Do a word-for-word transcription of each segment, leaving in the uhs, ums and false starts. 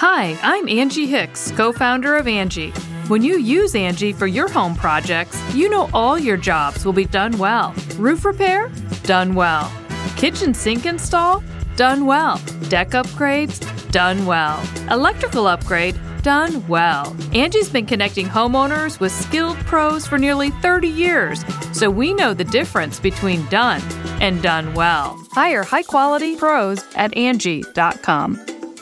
Hi, I'm Angie Hicks, co-founder of Angie. When you use Angie for your home projects, you know all your jobs will be done well. Roof repair? Done well. Kitchen sink install? Done well. Deck upgrades? Done well. Electrical upgrade? Done well. Angie's been connecting homeowners with skilled pros for nearly thirty years, so we know the difference between done and done well. Hire high-quality pros at Angie dot com.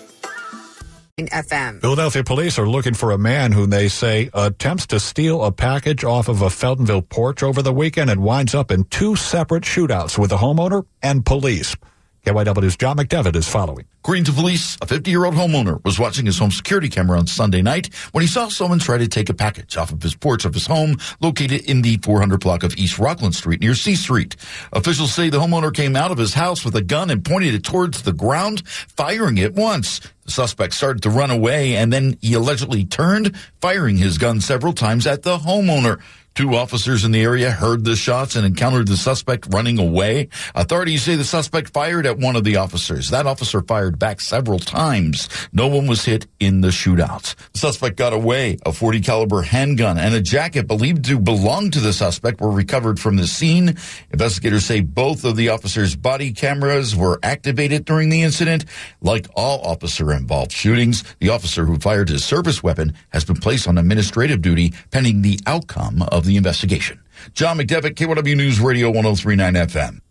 F M. Philadelphia police are looking for a man who they say attempts to steal a package off of a Feltonville porch over the weekend and winds up in two separate shootouts with the homeowner and police. K Y W's John McDevitt is following. According to police, a fifty-year-old homeowner was watching his home security camera on Sunday night when he saw someone try to take a package off of his porch of his home located in the four hundred block of East Rockland Street near C Street. Officials say the homeowner came out of his house with a gun and pointed it towards the ground, firing it once. The suspect started to run away, and then he allegedly turned, firing his gun several times at the homeowner. Two officers in the area heard the shots and encountered the suspect running away. Authorities say the suspect fired at one of the officers. That officer fired back several times. No one was hit in the shootout. The suspect got away. A forty caliber handgun and a jacket believed to belong to the suspect were recovered from the scene. Investigators say both of the officers' body cameras were activated during the incident. Like all officer-involved shootings, the officer who fired his service weapon has been placed on administrative duty pending the outcome of the investigation. John McDevitt, K Y W News Radio one oh three point nine F M.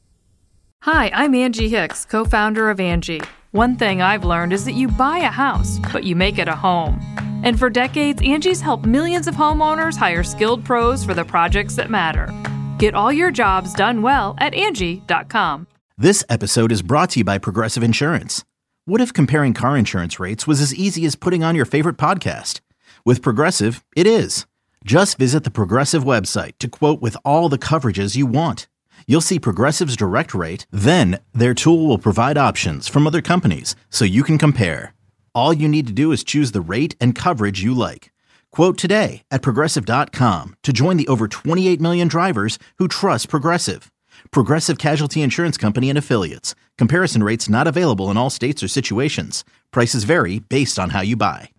Hi, I'm Angie Hicks, co-founder of Angie. One thing I've learned is that you buy a house, but you make it a home. And for decades, Angie's helped millions of homeowners hire skilled pros for the projects that matter. Get all your jobs done well at Angie dot com. This episode is brought to you by Progressive Insurance. What if comparing car insurance rates was as easy as putting on your favorite podcast? With Progressive, it is. Just visit the Progressive website to quote with all the coverages you want. You'll see Progressive's direct rate, then their tool will provide options from other companies so you can compare. All you need to do is choose the rate and coverage you like. Quote today at Progressive dot com to join the over twenty-eight million drivers who trust Progressive. Progressive Casualty Insurance Company and Affiliates. Comparison rates not available in all states or situations. Prices vary based on how you buy.